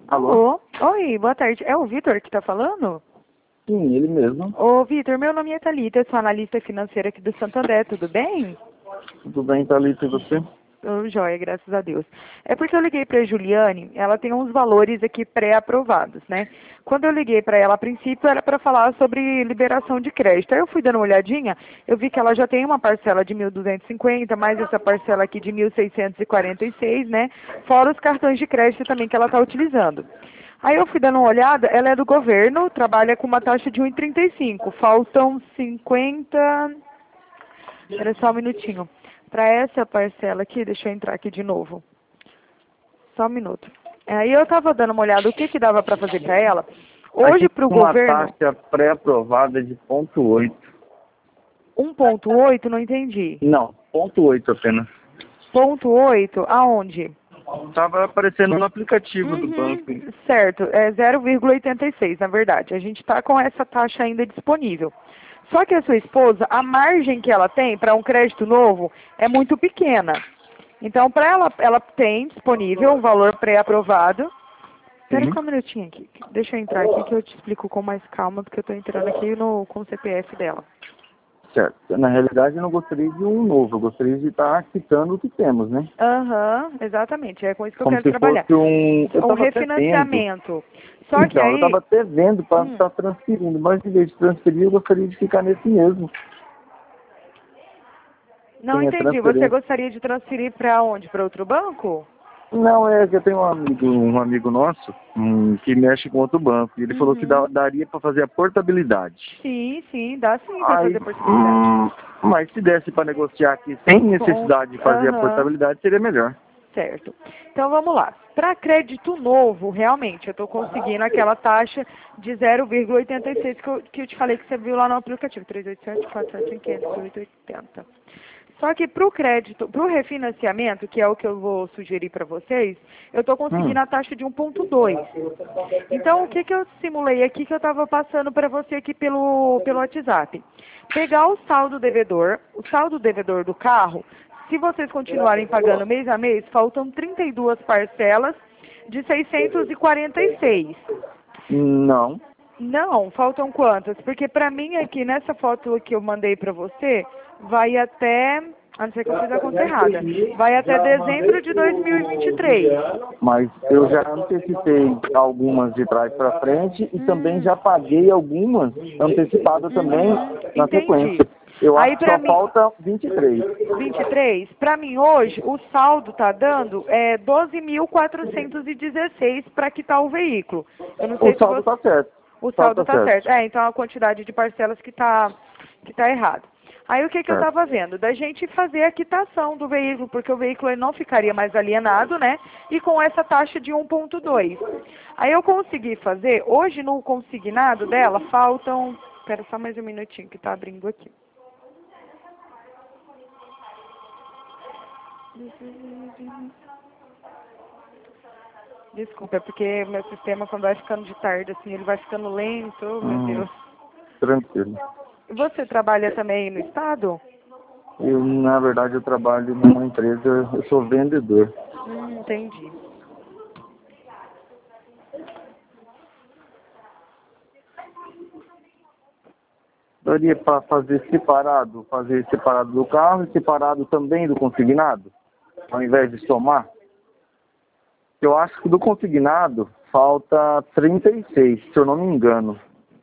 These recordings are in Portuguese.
Alô? Alô? Oi, boa tarde. É o Vitor que está falando? Sim, ele mesmo. Ô, Vitor, meu nome é Thalita, eu sou analista financeira aqui do Santander, tudo bem? Tudo bem, Thalita, e você? Ô, joia, graças a Deus. É porque eu liguei para a Juliane, ela tem uns valores aqui pré-aprovados, né? Quando eu liguei para ela, a princípio, era para falar sobre liberação de crédito. Aí eu fui dando uma olhadinha, eu vi que ela já tem uma parcela de 1.250, mais essa parcela aqui de 1.646, né? Fora os cartões de crédito também que ela está utilizando. Aí eu fui dando uma olhada, ela é do governo, trabalha com uma taxa de 1,35. Faltam 50. Espera só um minutinho. Para essa parcela aqui, deixa eu entrar aqui de novo. Só um minuto. Aí eu estava dando uma olhada, o que que dava para fazer para ela? Aqui Hoje para o tem uma governo, taxa pré-aprovada de 0,8. 1,8, não entendi. Não, 0,8 apenas. 0,8, aonde? Estava aparecendo no aplicativo do banco. Uhum, certo, é 0,86 na verdade. A gente está com essa taxa ainda disponível. Só que a sua esposa, a margem que ela tem para um crédito novo é muito pequena. Então, para ela tem disponível um valor pré-aprovado. Espera Sim, só um minutinho aqui. Deixa eu entrar aqui que eu te explico com mais calma, porque eu estou entrando aqui com o CPF dela. certo. Na realidade, eu não gostaria de um novo, eu gostaria de estar quitando o que temos, né? Aham, exatamente. É com isso que eu Como quero se trabalhar. fosse um... Eu Um estava até vendo. refinanciamento. Só que Então, eu estava aí... até vendo para Hum, estar transferindo, mas em vez de transferir, eu gostaria de ficar nesse mesmo. não Sem a entendi. Você transferência. gostaria de transferir para onde? Para outro banco? Não, é que eu tenho um amigo nosso que mexe com outro banco. E ele falou que Uhum. daria para fazer a portabilidade. Sim, sim, dá sim para Aí, fazer portabilidade. mas se desse para negociar aqui sem necessidade de fazer a Aham, portabilidade, seria melhor. certo. Então vamos lá. Para crédito novo, realmente, eu estou conseguindo aquela taxa de 0,86 que eu te falei que você viu lá no aplicativo. 387, 471, 500, 880. Só que para o crédito, para o refinanciamento, que é o que eu vou sugerir para vocês, eu estou conseguindo Hum, a taxa de 1,2. Então, o que que eu simulei aqui que eu estava passando para você aqui pelo WhatsApp? Pegar o saldo devedor do carro, se vocês continuarem pagando mês a mês, faltam 32 parcelas de 646. não. Não, faltam quantas? Porque para mim aqui, nessa foto que eu mandei para você, vai até, a não ser que eu fiz a conta errada, vai até dezembro de 2023. Mas eu já antecipei algumas de trás para frente e também já paguei algumas antecipadas também na Entendi. sequência. Eu acho Aí que para só mim, falta 23. 23, para mim hoje, o saldo tá dando 12.416 para quitar o veículo. Eu não O sei se saldo você... está certo. O O saldo saldo está está certo. certo. É, então a quantidade de parcelas que tá errado. Aí o que eu Certo. estava vendo? Da gente fazer a quitação do veículo, porque o veículo ele não ficaria mais alienado, né? E com essa taxa de 1,2. Aí eu consegui fazer, hoje no consignado dela faltam... Espera só mais um minutinho que está abrindo aqui. Desculpa, é porque o meu sistema, quando vai ficando de tarde, assim, ele vai ficando lento, oh, meu Hum, Deus. tranquilo. Você trabalha também no estado? Na verdade, eu trabalho numa empresa, eu sou vendedor. Entendi. Daria para fazer separado do carro e separado também do consignado, ao invés de somar? Eu acho que do consignado falta 36, se eu não me engano,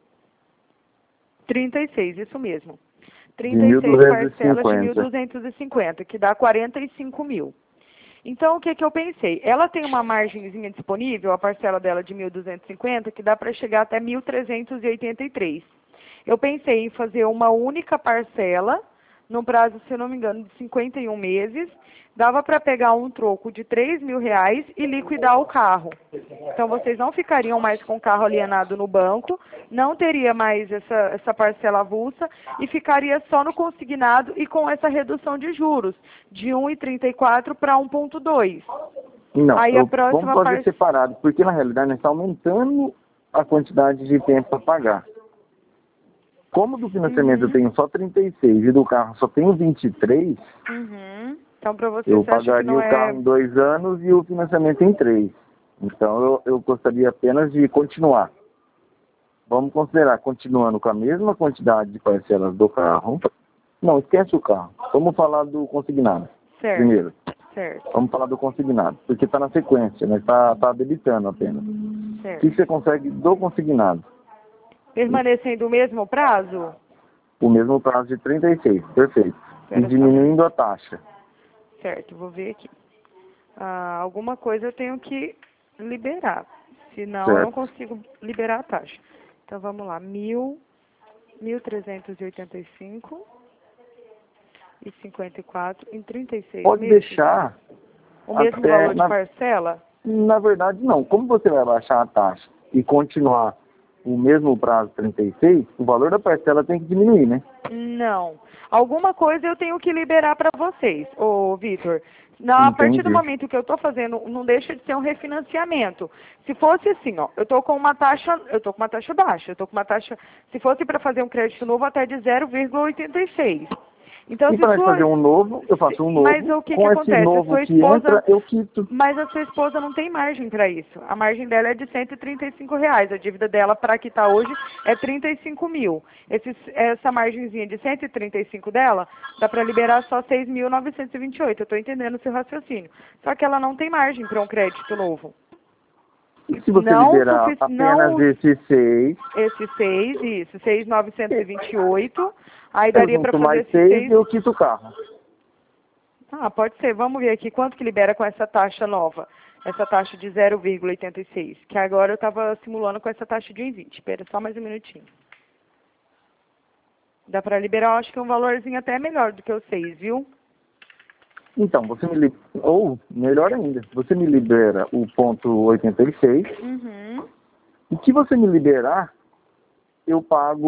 36, isso mesmo. de 36 parcelas de 1.250. 1.250, que dá 45 mil. Então, o que que eu pensei? Ela tem uma margenzinha disponível, a parcela dela de 1.250, que dá para chegar até 1.383. Eu pensei em fazer uma única parcela, num prazo, se eu não me engano, de 51 meses. Dava para pegar um troco de 3.000 reais e liquidar o carro. Então, vocês não ficariam mais com o carro alienado no banco, não teria mais essa parcela avulsa e ficaria só no consignado e com essa redução de juros, de 1,34 para 1,2. Não, Aí a vamos próxima fazer parcela... separado, porque na realidade nós estamos aumentando a quantidade de tempo para pagar. Como do financiamento eu Uhum, tenho só 36 e do carro só tenho 23, uhum. Então, para você, eu você acha que pagaria não o carro é... em 2 anos e o financiamento em 3. Então eu gostaria apenas de continuar. Vamos considerar continuando com a mesma quantidade de parcelas do carro. Não, esquece o carro. Vamos falar do consignado. Certo. Primeiro. Certo. Vamos falar do consignado, porque está na sequência, né? Tá debitando apenas. Certo. O que você consegue do consignado? Permanecendo o mesmo prazo? O mesmo prazo de 36, perfeito. Espera E diminuindo a taxa. Certo, vou ver aqui. Alguma coisa eu tenho que liberar, senão eu não consigo liberar a taxa. Então vamos lá, 1.385 e 54 em 36 Pode meses. deixar O mesmo até valor de parcela? Na verdade, não. Como você vai baixar a taxa e continuar o mesmo prazo 36, o valor da parcela tem que diminuir, né? Não. Alguma coisa eu tenho que liberar para vocês, ô Vitor. A partir do momento que eu estou fazendo, não deixa de ser um refinanciamento. Se fosse assim, ó, eu estou com uma taxa baixa, se fosse para fazer um crédito novo até de 0,86. Então, E para fazer um novo, eu faço um novo. Mas o que com acontece? esse novo que entra, eu quito. Mas a sua esposa não tem margem para isso. A margem dela é de R$ 135. A dívida dela para quitar hoje é 35 mil. Essa margenzinha de 135 dela, dá para liberar só 6.928. Eu estou entendendo o seu raciocínio. Só que ela não tem margem para um crédito novo. E se você liberar apenas esses 6? Esses 6, isso, 6.928. Aí daria para fazer mais 6 e eu quito o carro. Pode ser. Vamos ver aqui quanto que libera com essa taxa nova. Essa taxa de 0,86. Que agora eu estava simulando com essa taxa de 1,20. Espera só mais um minutinho. Dá para liberar, eu acho que um valorzinho até melhor do que o 6, viu? Então, você me libera, ou melhor ainda, você me libera o ponto 86. Uhum. E que você me liberar, eu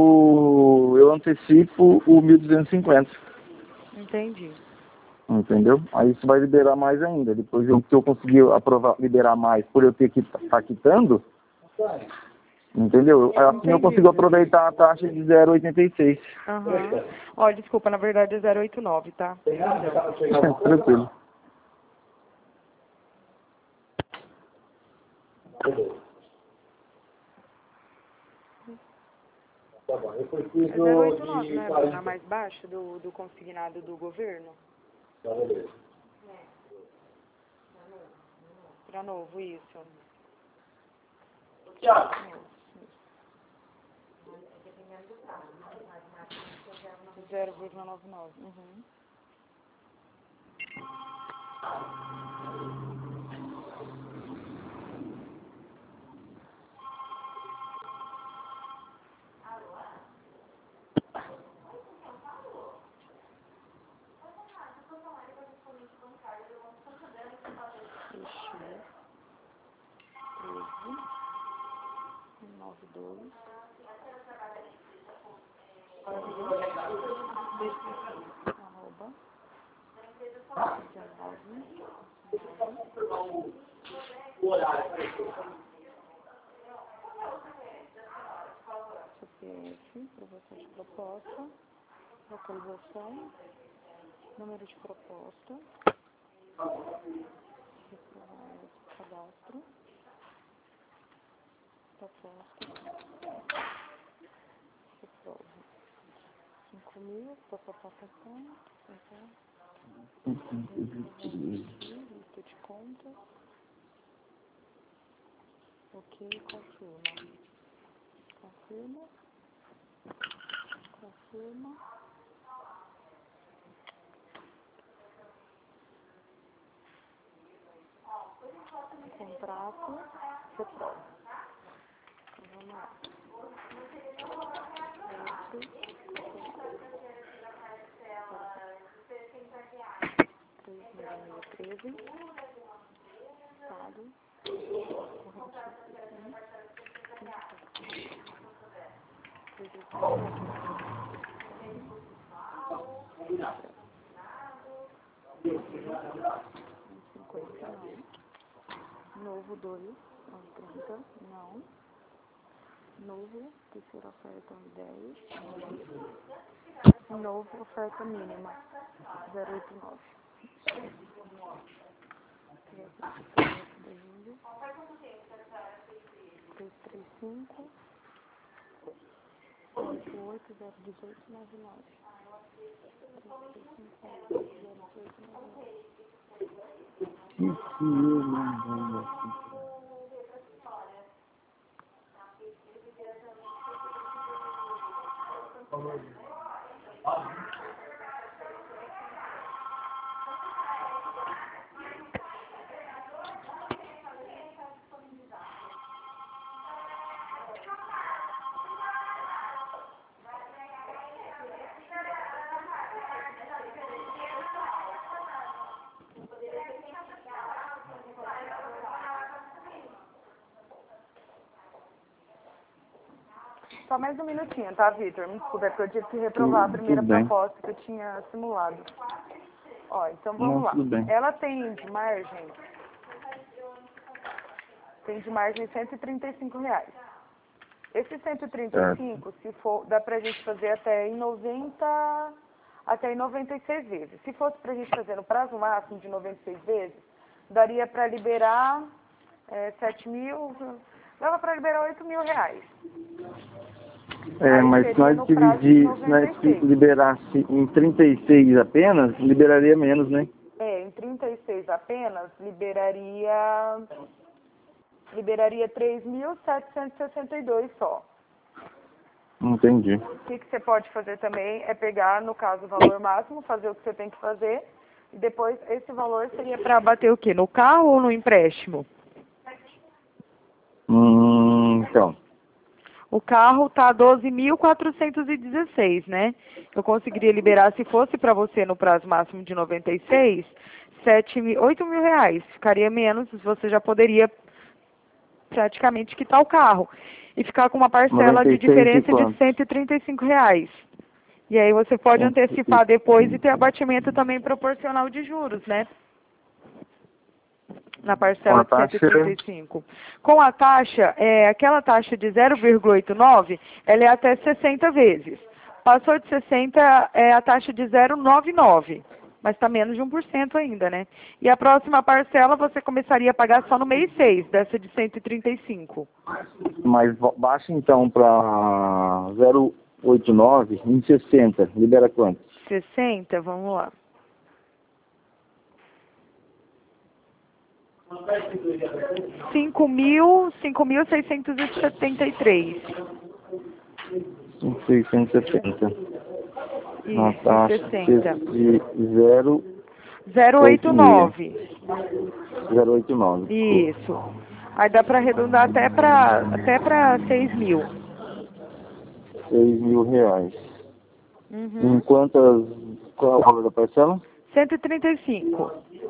antecipo o 1.250. Entendi. Entendeu? Aí isso vai liberar mais ainda. Depois que eu conseguir liberar mais por eu ter que estar quitando, entendeu? Assim eu consigo aproveitar a taxa de 0,86. Aham. Ó, desculpa, na verdade é 0,89, tá? Tranquilo. Tá bom, eu É preciso 0,89, de... né, Bruna? A mais baixa do consignado do governo? Tá, beleza. Para novo, isso. Tiago. 0,99. Uhum. Fechou. 13, 92, arroba, 19, O horário. CPF, provação de proposta, localização, número de proposta, cadastro, proposta, reprova. 5.000, papapapapam, lista de contas, ok, confirma. Contrato, reprova. Vamos lá. 3.613, Estado, novo 2, 30, não. Novo, terceira oferta 10, novo, oferta mínima 0,89. 55 28 018 99. Que eu não vou assim. Só mais um minutinho, tá, Vitor? Me desculpa, é porque eu tive que reprovar a primeira Tudo bem. proposta que eu tinha simulado. Ó, então Não, vamos lá. tudo bem. Ela tem de margem R$135. Esse 135, se for, dá pra gente fazer até em 96 vezes. Se fosse pra gente fazer no prazo máximo de 96 vezes, daria pra liberar 7 mil, dava pra liberar R$8.000. Mas se nós dividir, se nós liberasse em 36 apenas, liberaria menos, né? Em 36 apenas, liberaria 3.762 só. Entendi. O que você pode fazer também é pegar, no caso, o valor máximo, fazer o que você tem que fazer, e depois esse valor seria para bater o quê? No carro ou no empréstimo? Então. O carro tá 12.416, né? Eu conseguiria liberar, se fosse para você no prazo máximo de 96, R$8.000. Ficaria menos, você já poderia praticamente quitar o carro. E ficar com uma parcela de diferença de R$135. E aí você pode antecipar depois e ter abatimento também proporcional de juros, né? Na parcela de 135. Com a taxa, aquela taxa de 0,89, ela é até 60 vezes. Passou de 60, é a taxa de 0,99, mas está menos de 1% ainda, né? E a próxima parcela você começaria a pagar só no mês 6, dessa de 135. Mas baixa então para 0,89 em 60, libera quanto? 60, vamos lá. 5.673. 5.670. Na Isso, taxa 60. de 0,89. 0,89. Isso. Aí dá para arredondar até para 6 mil. R$6.000. Uhum. Qual é o valor da parcela? 135.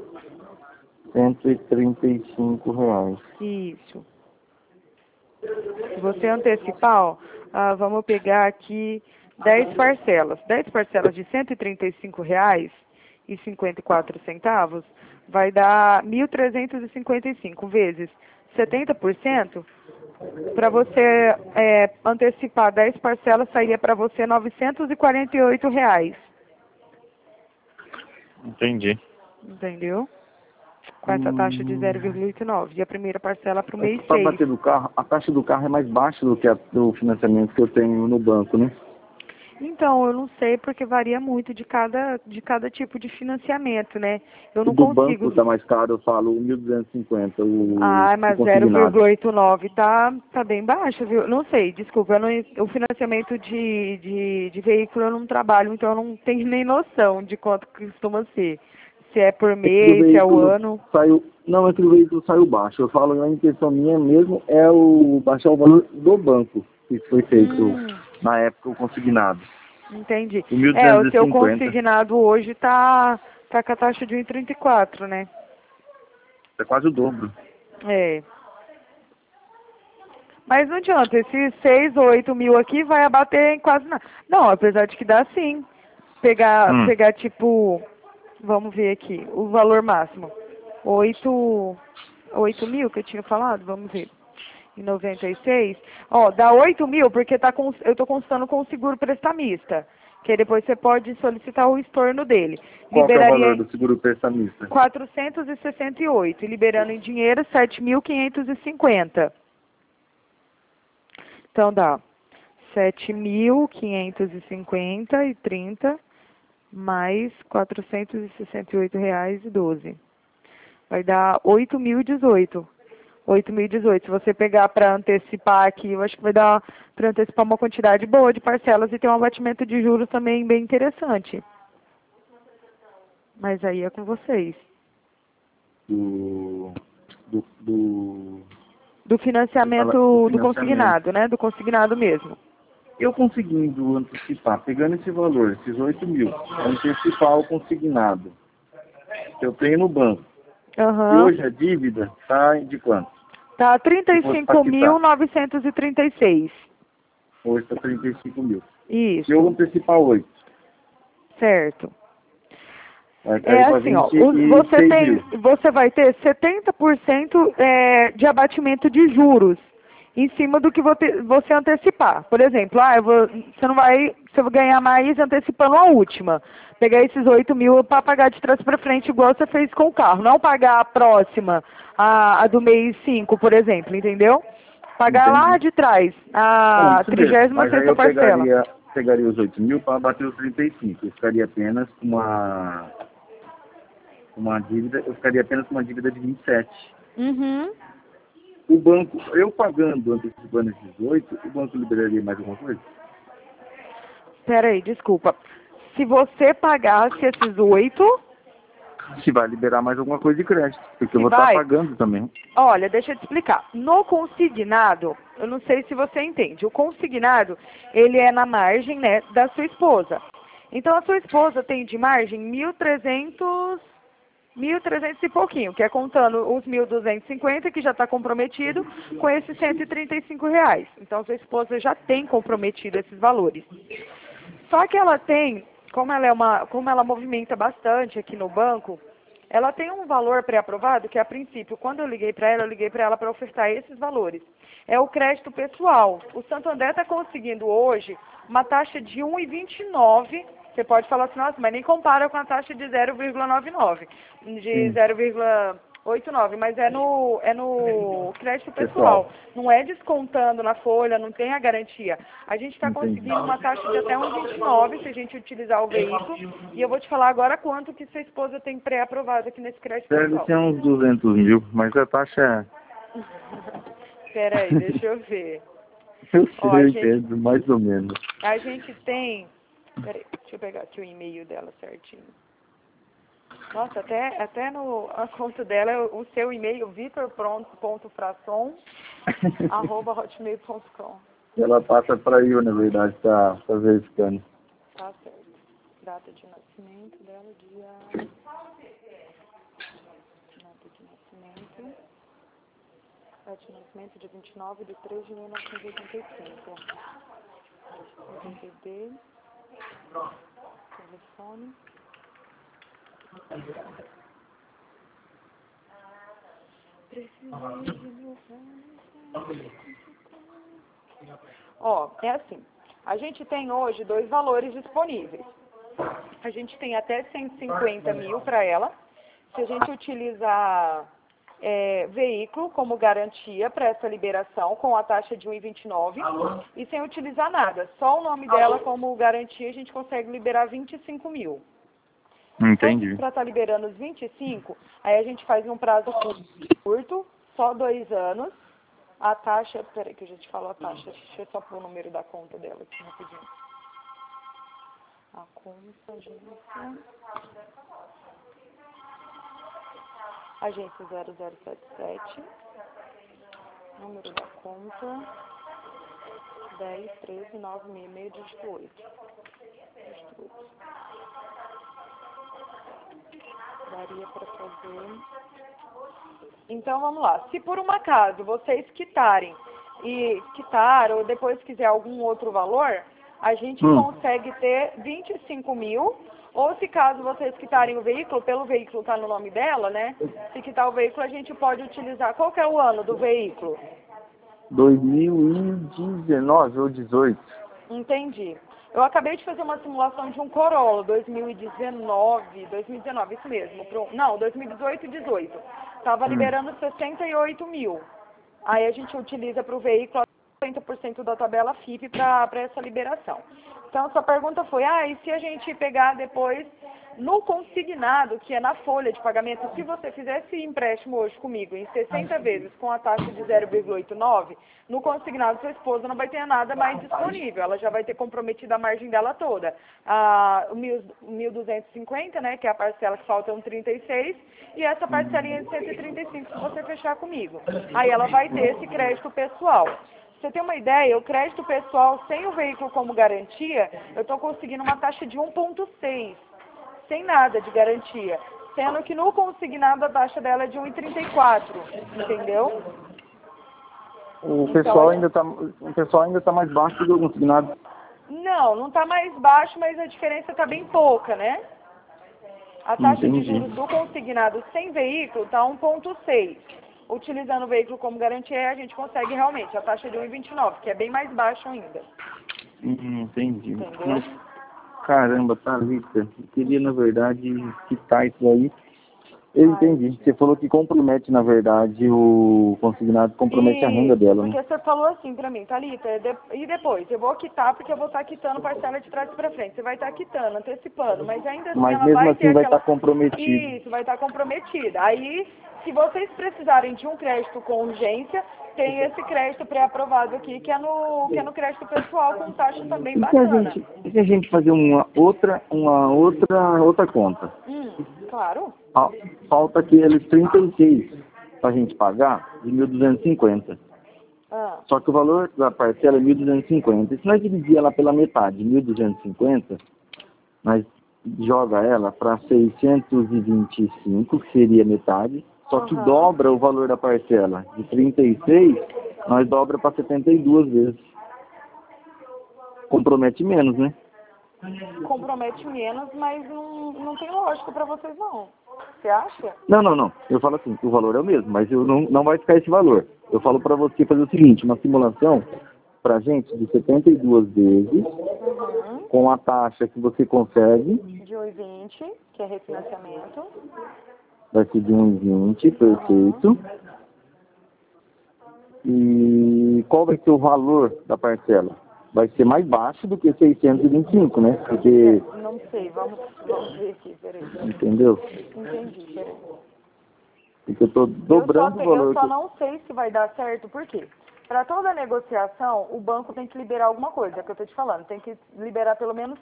R$135. Isso. Se você antecipar, ó, vamos pegar aqui 10 parcelas. 10 parcelas de R$135,54 vai dar 1.355 vezes 70%. Para você antecipar 10 parcelas, sairia para você R$948. Entendi. Entendeu? Com essa taxa de 0,89. E a primeira parcela para o mês 6. Para bater do carro, a taxa do carro é mais baixa do que a do financiamento que eu tenho no banco, né? Então, eu não sei porque varia muito de cada tipo de financiamento, né? Eu não do consigo... banco tá mais caro, eu falo 1.250. Mas 0,89 tá bem baixo, viu? Não sei, desculpa, o financiamento de veículo eu não trabalho, então eu não tenho nem noção de quanto costuma ser. Se é por mês, se é o ano. Não, é que o veículo saiu baixo. Eu falo, a intenção minha mesmo é baixar o valor do banco que foi feito na época o consignado. Entendi. O 1.250. O seu consignado hoje tá com a taxa de 1,34, né? É quase o dobro. Mas não adianta, esses 6 ou 8 mil aqui vai abater em quase nada. Não, apesar de que dá sim. Pegar tipo, vamos ver aqui, o valor máximo. 8 mil que eu tinha falado, vamos ver. Em 96, dá 8 mil porque eu estou constando com o seguro prestamista, que aí depois você pode solicitar o estorno dele. Qual que é o valor do seguro prestamista? 468, liberando em dinheiro 7.550. Então dá 7.550,30 mais R$ 468,12. Vai dar 8.018. 8.018. Se você pegar para antecipar aqui, eu acho que vai dar para antecipar uma quantidade boa de parcelas e ter um abatimento de juros também bem interessante. Mas aí é com vocês. Do financiamento do consignado, né? Do consignado mesmo. Eu conseguindo antecipar, pegando esse valor, esses 8.000, antecipar o consignado, que eu tenho no banco. E hoje a dívida está de quanto? Tá 35.936. Hoje está 35.000. Isso. Se eu antecipar 8. Certo. É assim, ó, você vai ter 70% de abatimento de juros em cima do que você antecipar. Por exemplo, você vai ganhar mais antecipando a última. Pegar esses 8.000 para pagar de trás para frente, igual você fez com o carro. Não pagar a próxima, a do mês 5, por exemplo, entendeu? Pagar lá de trás, a 36ª parcela. Pegaria os 8.000 para bater os 35. Eu ficaria apenas com uma dívida, de 27. Uhum. O banco, eu pagando, antecipando esses 8, o banco liberaria mais alguma coisa? Peraí, desculpa. Se você pagasse esses 8... Se vai liberar mais alguma coisa de crédito, porque eu vou estar pagando também. Olha, deixa eu te explicar. No consignado, eu não sei se você entende, o consignado, ele é na margem, né, da sua esposa. Então, a sua esposa tem de margem 1.300 e pouquinho, que é contando os 1.250, que já está comprometido, com esses R$ 135. Então, sua esposa já tem comprometido esses valores. Só que ela tem, como ela movimenta bastante aqui no banco, ela tem um valor pré-aprovado que, a princípio, quando eu liguei para ela para ofertar esses valores. É o crédito pessoal. O Santander está conseguindo hoje uma taxa de 1,29. Você pode falar assim, nossa, mas nem compara com a taxa de 0,99, de 0,89, mas é no crédito pessoal. Não é descontando na folha, não tem a garantia. A gente está conseguindo uma taxa de até 1,29 se a gente utilizar o veículo. E eu vou te falar agora quanto que sua esposa tem pré-aprovado aqui nesse crédito pessoal. Deve ser uns 200.000, mas a taxa é... Peraí, deixa eu ver. Eu entendo, mais ou menos. A gente tem... Peraí, deixa eu pegar aqui o e-mail dela certinho. Nossa, até a conta dela, o seu e-mail, vitor.frason@hotmail.com. Ela passa para eu, na verdade, tá verificando. Tá certo. Data de nascimento dela, Data de nascimento, dia 29/3/1985. DVD. Telefone. É assim. A gente tem hoje 2 valores disponíveis. A gente tem até 150.000 para ela. Se a gente utilizar veículo como garantia para essa liberação, com a taxa de 1,29, e sem utilizar nada. Só o nome dela como garantia, a gente consegue liberar 25.000. Entendi. Para estar liberando os 25, aí a gente faz um prazo curto, só 2 anos. A taxa, peraí que eu já te falo a taxa, deixa eu só pôr o número da conta dela aqui rapidinho. A conta, agência 0077, número da conta 10.13.966, dígito 8. Daria para fazer. Então vamos lá. Se por um acaso vocês quitarem ou depois quiser algum outro valor, a gente consegue ter 25.000. Ou se caso vocês quitarem o veículo, pelo veículo estar no nome dela, né? Se quitar o veículo, a gente pode utilizar. Qual que é o ano do veículo? 2019 ou 18. Entendi. Eu acabei de fazer uma simulação de um Corolla 2019, isso mesmo. Não, 2018 e 18. Estava liberando 68.000. Aí a gente utiliza para o veículo 50% da tabela FIP para essa liberação. Então, sua pergunta foi, e se a gente pegar depois no consignado, que é na folha de pagamento, se você fizer esse empréstimo hoje comigo em 60 vezes com a taxa de 0,89, no consignado sua esposa não vai ter nada mais disponível, ela já vai ter comprometido a margem dela toda. O 1.250, né, que é a parcela que falta 36, e essa parcelinha de 135 se você fechar comigo. Aí ela vai ter esse crédito pessoal. Pra você ter uma ideia, o crédito pessoal sem o veículo como garantia, eu estou conseguindo uma taxa de 1,6, sem nada de garantia, sendo que no consignado a taxa dela é de 1,34, entendeu? O pessoal ainda tá mais baixo do que o consignado. Não está mais baixo, mas a diferença está bem pouca, né? A taxa de Entendi. juros do consignado sem veículo está 1,6. Utilizando o veículo como garantia, a gente consegue realmente a taxa de 1,29, que é bem mais baixo ainda. Entendi. Entendeu? Mas, caramba, Thalita, eu queria, na verdade, quitar isso aí. Eu entendi. Você falou que compromete, na verdade, o consignado compromete a renda dela, porque né? você falou assim pra mim, Thalita, e depois? Eu vou quitar porque eu vou estar quitando parcela de trás pra frente. Você vai estar quitando, antecipando, mas ainda assim Mas ela mesmo vai ter assim vai aquela... estar comprometido. Isso, vai estar comprometida. Aí, se vocês precisarem de um crédito com urgência, tem esse crédito pré-aprovado aqui, que é no crédito pessoal, com taxa também bacana. E se a gente fazer uma outra conta? Claro. Falta aqueles 36 para a gente pagar de 1.250. Só que o valor da parcela é 1.250. E se nós dividir ela pela metade, 1.250, nós joga ela para 625, que seria metade, só que dobra o valor da parcela. De 36, nós dobra para 72 vezes. Compromete menos, né? Compromete menos, mas não tem lógica para vocês não. Você acha? Não. Eu falo assim, o valor é o mesmo, mas eu não vai ficar esse valor. Eu falo para você fazer o seguinte, uma simulação pra gente de 72 vezes, com a taxa que você consegue. De 1,20, que é refinanciamento. Vai ser de 1,20, perfeito. E qual vai ser o valor da parcela? Vai ser mais baixo do que 625, né? Porque... Não sei, vamos ver aqui, peraí. Entendeu? Entendi, peraí. Porque eu tô dobrando o valor. Eu só não sei se vai dar certo, por quê? Para toda negociação, o banco tem que liberar alguma coisa, é o que eu tô te falando. Tem que liberar pelo menos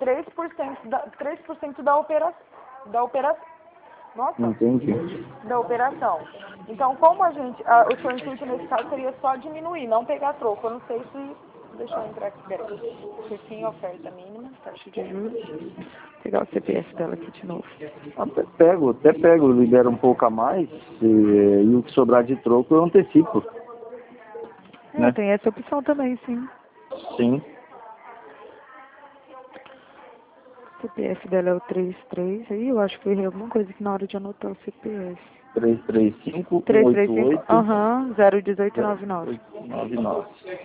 3% da operação. Nossa. Entendi. Da operação. Então, como o seu intuito nesse caso seria só diminuir, não pegar troco. Eu não sei se... Deixa eu entrar aqui, peraí. Fim, oferta mínima, taxa de juros. Vou pegar o CPF dela aqui de novo. Até pego, libero um pouco a mais e o que sobrar de troco eu antecipo. Né? Tem essa opção também, sim. Sim. O CPF dela é o 33, aí eu acho que eu errei alguma coisa aqui na hora de anotar o CPF. 335 335, 188 01899. 99.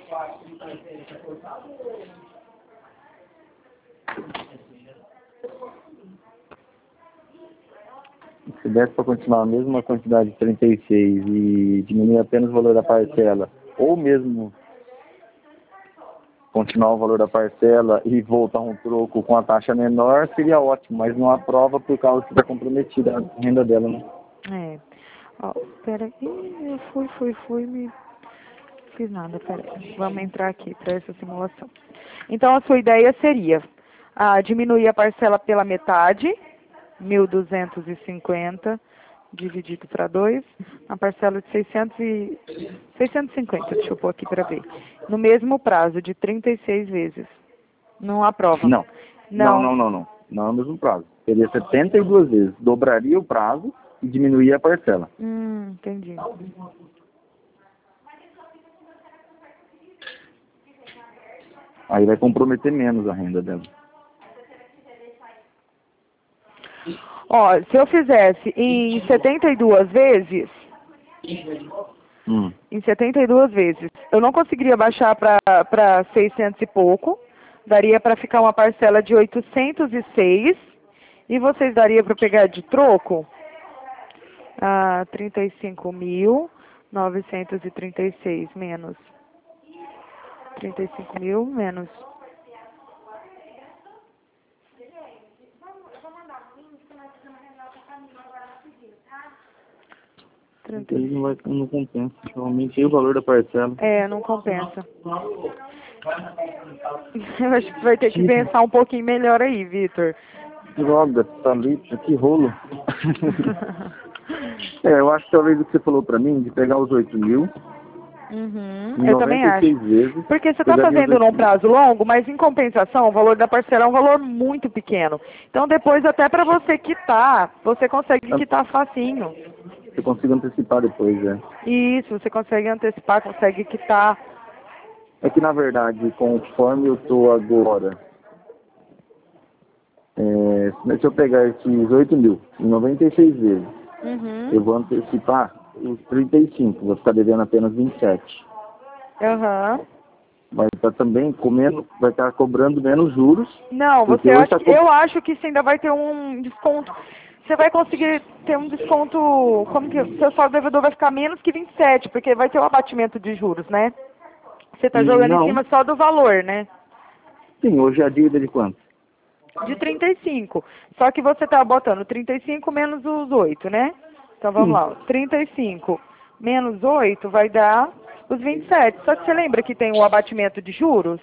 Se desse para continuar a mesma quantidade de 36 e diminuir apenas o valor da parcela, ou mesmo continuar o valor da parcela e voltar um troco com a taxa menor, seria ótimo, mas não aprova por causa que está comprometida a renda dela, né? Peraí, eu fui, fiz nada, peraí. Vamos entrar aqui para essa simulação. Então, a sua ideia seria diminuir a parcela pela metade, 1.250 dividido para 2, a parcela de 650, deixa eu pôr aqui para ver. No mesmo prazo, de 36 vezes. Não aprova? Não é o mesmo prazo. Seria 72 vezes. Dobraria o prazo e diminuía a parcela. Entendi. Aí vai comprometer menos a renda dela. Se eu fizesse em 72 vezes, em 72 vezes, eu não conseguiria baixar para 600 e pouco, daria para ficar uma parcela de 806, e vocês daria para pegar de troco 35.936 menos 35 mil menos. Ele não compensa. Realmente o valor da parcela. É, não compensa. Eu acho que vai ter que pensar um pouquinho melhor aí, Vitor. Droga, Thalita, que rolo. Eu acho que talvez o que você falou pra mim, de pegar os 8 mil, em Eu também acho. 96 vezes. Porque você está fazendo num prazo longo, mas em compensação, o valor da parcela é um valor muito pequeno. Então depois até para você quitar, você consegue quitar facinho. Você consegue antecipar depois, Isso, você consegue antecipar, consegue quitar. É que na verdade, conforme eu tô agora, se eu pegar esses 8 mil em 96 vezes, eu vou antecipar os 35, vou ficar devendo apenas 27. Vai estar também vai estar cobrando menos juros. Não, eu acho que você ainda vai ter um desconto. Você vai conseguir ter um desconto, como que o seu saldo devedor vai ficar menos que 27, porque vai ter o abatimento de juros, né? Você está jogando em cima só do valor, né? Sim, hoje a dívida é de quanto? De 35. Só que você está botando 35 menos os 8, né? Então vamos lá. 35 menos 8 vai dar os 27. Só que você lembra que tem o abatimento de juros?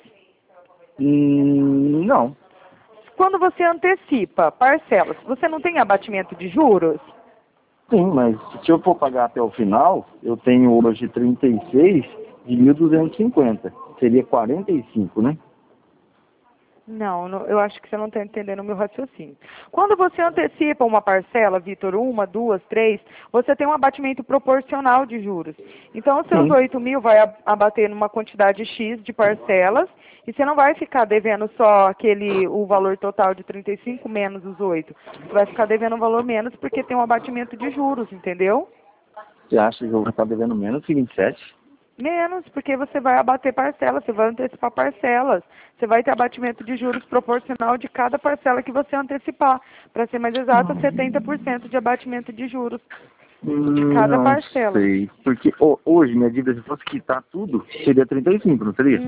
Não. Quando você antecipa parcelas, você não tem abatimento de juros? Sim, mas se eu for pagar até o final, eu tenho hoje 36 de 1.250. Seria 45, né? Não, eu acho que você não está entendendo o meu raciocínio. Quando você antecipa uma parcela, Vitor, 1, 2, 3, você tem um abatimento proporcional de juros. Então, os seus 8 mil vai abater numa quantidade X de parcelas e você não vai ficar devendo só o valor total de 35 menos os 8. Você vai ficar devendo um valor menos porque tem um abatimento de juros, entendeu? Você acha que eu vou estar devendo menos que 27? Menos, porque você vai abater parcelas, você vai antecipar parcelas. Você vai ter abatimento de juros proporcional de cada parcela que você antecipar. Para ser mais exato, 70% de abatimento de juros de cada parcela. Não sei, porque hoje minha dívida, se fosse quitar tudo, seria 35, não seria?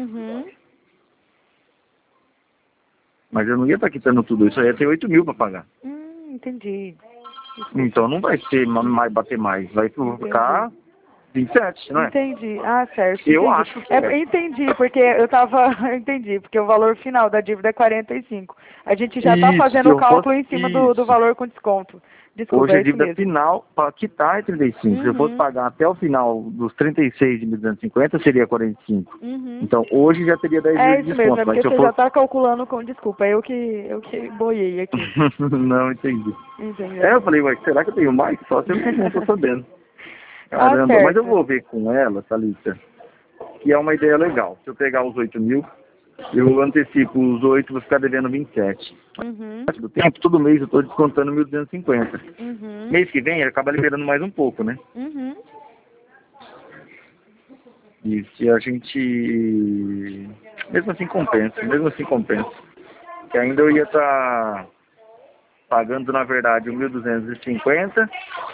Mas eu não ia estar quitando tudo, isso aí ia ter 8 mil para pagar. Entendi. Então não vai ser bater mais, vai ficar 27, não é? Entendi. Ah, certo. Eu acho que entendi, porque entendi, porque o valor final da dívida é 45. A gente já está fazendo o cálculo em cima do valor com desconto. Desculpa, hoje é a dívida mesmo. final, para quitar é 35. Se eu fosse pagar até o final dos 36 de 1.250, seria 45. Então hoje já teria 10 dias de desconto. É isso mesmo, é porque você já está calculando com desculpa. Eu que boiei aqui. Não, entendi. Entendi. Eu falei, ué, será que eu tenho mais? Só se eu não estou sabendo. Caramba, mas eu vou ver com ela, Thalita, que é uma ideia legal. Se eu pegar os 8 mil, eu antecipo os 8, vou ficar devendo 27. Do tempo, todo mês eu estou descontando 1.250. Mês que vem, ele acaba liberando mais um pouco, né? E se a gente... Mesmo assim compensa. Que ainda eu ia estar pagando, na verdade, 1.250...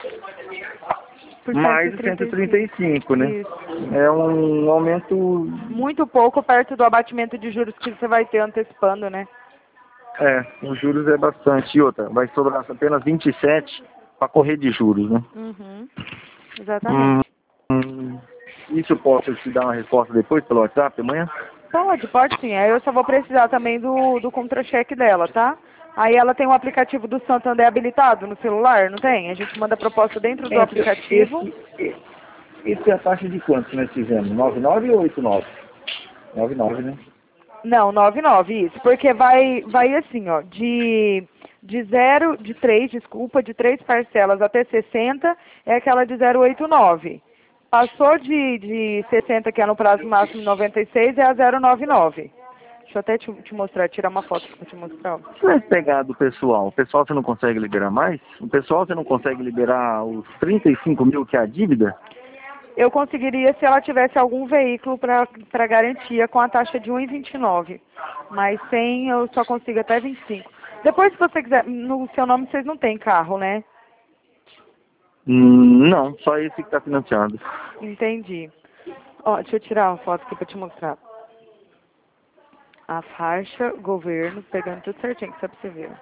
mais 135, né? Isso. É um aumento... muito pouco perto do abatimento de juros que você vai ter antecipando, né? Os juros é bastante. E outra, vai sobrar apenas 27 para correr de juros, né? Exatamente. Isso eu posso te dar uma resposta depois pelo WhatsApp amanhã? Pode sim. Aí eu só vou precisar também do contra-cheque dela, tá? Aí ela tem um aplicativo do Santander habilitado no celular, não tem? A gente manda a proposta dentro do aplicativo. Esse é a taxa de quanto que nós fizemos? 99 ou 89? 99, né? Não, 99, isso. Porque vai assim, ó, de 3 parcelas até 60 é aquela de 089. Passou de 60, que é no prazo máximo de 96, é a 099. Deixa eu até te mostrar, tirar uma foto para te mostrar. Se vai pegar do pessoal, o pessoal você não consegue liberar mais? O pessoal você não consegue liberar os 35 mil que é a dívida? Eu conseguiria se ela tivesse algum veículo para garantia com a taxa de 1,29. Mas sem eu só consigo até 25. Depois, se você quiser, no seu nome vocês não tem carro, né? Não, só esse que está financiado. Entendi. Ó, deixa eu tirar uma foto aqui para te mostrar. A faixa, governo, pegando tudo certinho, só pra você ver.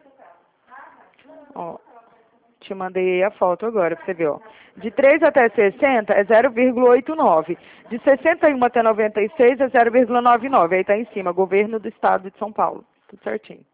Ó, te mandei a foto agora pra você ver, ó. De 3 até 60 é 0,89. De 61 até 96 é 0,99. Aí tá em cima, governo do estado de São Paulo. Tudo certinho.